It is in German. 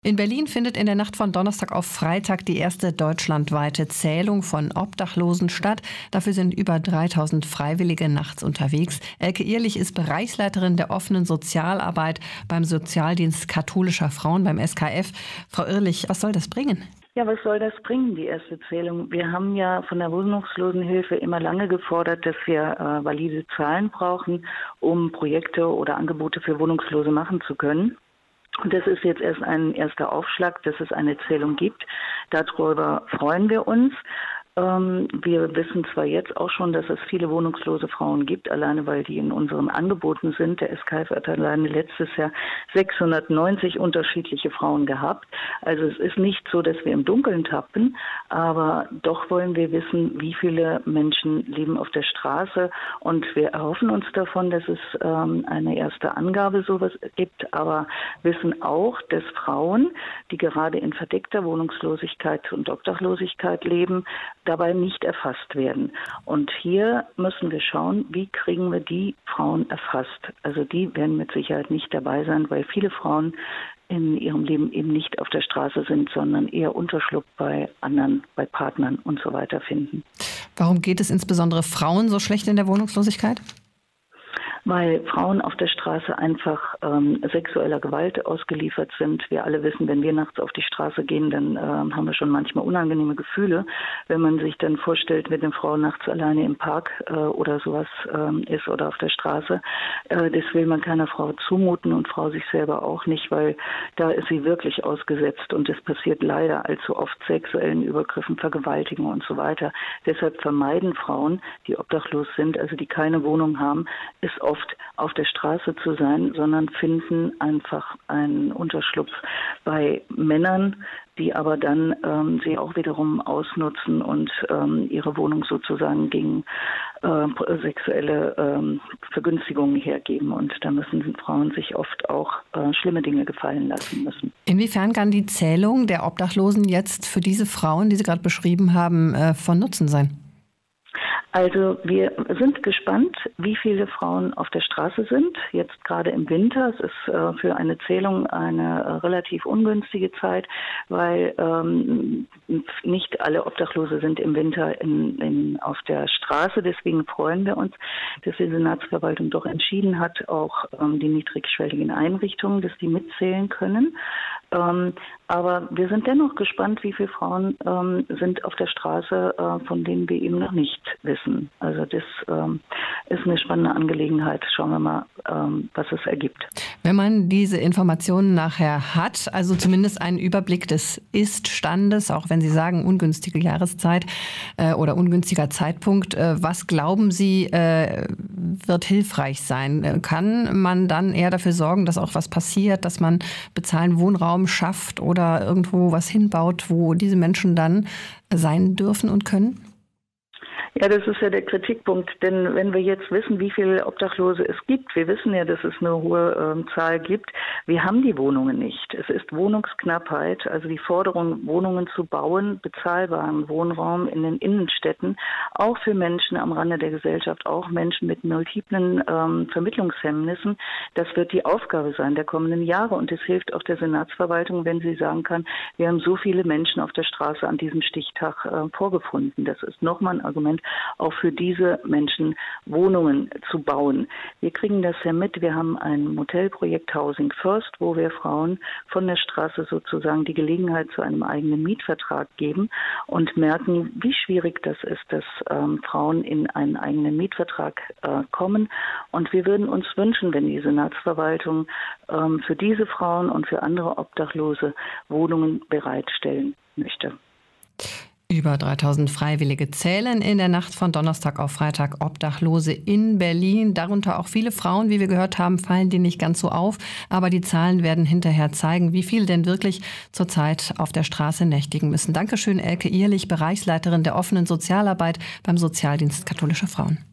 In Berlin findet in der Nacht von Donnerstag auf Freitag die erste deutschlandweite Zählung von Obdachlosen statt. Dafür sind über 3000 Freiwillige nachts unterwegs. Elke Ehrlich ist Bereichsleiterin der offenen Sozialarbeit beim Sozialdienst katholischer Frauen, beim SKF. Frau Ehrlich, was soll das bringen? Ja, was soll das bringen, die erste Zählung? Wir haben ja von der Wohnungslosenhilfe immer lange gefordert, dass wir valide Zahlen brauchen, um Projekte oder Angebote für Wohnungslose machen zu können. Und das ist jetzt erst ein erster Aufschlag, dass es eine Zählung gibt. Darüber freuen wir uns. Wir wissen zwar jetzt auch schon, dass es viele wohnungslose Frauen gibt, alleine weil die in unseren Angeboten sind. Der SKF hat alleine letztes Jahr 690 unterschiedliche Frauen gehabt. Also es ist nicht so, dass wir im Dunkeln tappen, aber doch wollen wir wissen, wie viele Menschen leben auf der Straße. Und wir erhoffen uns davon, dass es eine erste Angabe sowas gibt, aber wissen auch, dass Frauen, die gerade in verdeckter Wohnungslosigkeit und Obdachlosigkeit leben, dabei nicht erfasst werden. Und hier müssen wir schauen, wie kriegen wir die Frauen erfasst. Also die werden mit Sicherheit nicht dabei sein, weil viele Frauen in ihrem Leben eben nicht auf der Straße sind, sondern eher Unterschlupf bei anderen, bei Partnern und so weiter finden. Warum geht es insbesondere Frauen so schlecht in der Wohnungslosigkeit? Weil Frauen auf der Straße einfach sexueller Gewalt ausgeliefert sind. Wir alle wissen, wenn wir nachts auf die Straße gehen, dann haben wir schon manchmal unangenehme Gefühle. Wenn man sich dann vorstellt, wenn eine Frau nachts alleine im Park oder sowas ist oder auf der Straße, das will man keiner Frau zumuten und Frau sich selber auch nicht, weil da ist sie wirklich ausgesetzt und es passiert leider allzu oft sexuellen Übergriffen, Vergewaltigungen und so weiter. Deshalb vermeiden Frauen, die obdachlos sind, also die keine Wohnung haben, ist oft auf der Straße zu sein, sondern finden einfach einen Unterschlupf bei Männern, die aber dann sie auch wiederum ausnutzen und ihre Wohnung sozusagen gegen sexuelle Vergünstigungen hergeben. Und da müssen Frauen sich oft auch schlimme Dinge gefallen lassen müssen. Inwiefern kann die Zählung der Obdachlosen jetzt für diese Frauen, die Sie gerade beschrieben haben, von Nutzen sein? Also wir sind gespannt, wie viele Frauen auf der Straße sind. Jetzt gerade im Winter. Es ist für eine Zählung eine relativ ungünstige Zeit, weil nicht alle Obdachlose sind im Winter auf der Straße. Deswegen freuen wir uns, dass die Senatsverwaltung doch entschieden hat, auch die niedrigschwelligen Einrichtungen, dass die mitzählen können. Aber wir sind dennoch gespannt, wie viele Frauen sind auf der Straße, von denen wir eben noch nicht wissen. Also das ist eine spannende Angelegenheit. Schauen wir mal, was es ergibt. Wenn man diese Informationen nachher hat, also zumindest einen Überblick des Ist-Standes, auch wenn Sie sagen ungünstige Jahreszeit oder ungünstiger Zeitpunkt, was glauben Sie, wird hilfreich sein? Kann man dann eher dafür sorgen, dass auch was passiert, dass man bezahlten Wohnraum schafft oder irgendwo was hinbaut, wo diese Menschen dann sein dürfen und können? Ja, das ist ja der Kritikpunkt, denn wenn wir jetzt wissen, wie viele Obdachlose es gibt, wir wissen ja, dass es eine hohe Zahl gibt, wir haben die Wohnungen nicht. Es ist Wohnungsknappheit, also die Forderung, Wohnungen zu bauen, bezahlbaren Wohnraum in den Innenstädten, auch für Menschen am Rande der Gesellschaft, auch Menschen mit multiplen Vermittlungshemmnissen, das wird die Aufgabe sein der kommenden Jahre und es hilft auch der Senatsverwaltung, wenn sie sagen kann, wir haben so viele Menschen auf der Straße an diesem Stichtag vorgefunden. Das ist nochmal ein Argument, auch für diese Menschen Wohnungen zu bauen. Wir kriegen das ja mit. Wir haben ein Modellprojekt Housing First, wo wir Frauen von der Straße sozusagen die Gelegenheit zu einem eigenen Mietvertrag geben und merken, wie schwierig das ist, dass Frauen in einen eigenen Mietvertrag kommen. Und wir würden uns wünschen, wenn die Senatsverwaltung für diese Frauen und für andere Obdachlose Wohnungen bereitstellen möchte. Über 3000 Freiwillige zählen in der Nacht von Donnerstag auf Freitag Obdachlose in Berlin. Darunter auch viele Frauen, wie wir gehört haben, fallen die nicht ganz so auf. Aber die Zahlen werden hinterher zeigen, wie viele denn wirklich zurzeit auf der Straße nächtigen müssen. Dankeschön, Elke Ehrlich, Bereichsleiterin der offenen Sozialarbeit beim Sozialdienst katholischer Frauen.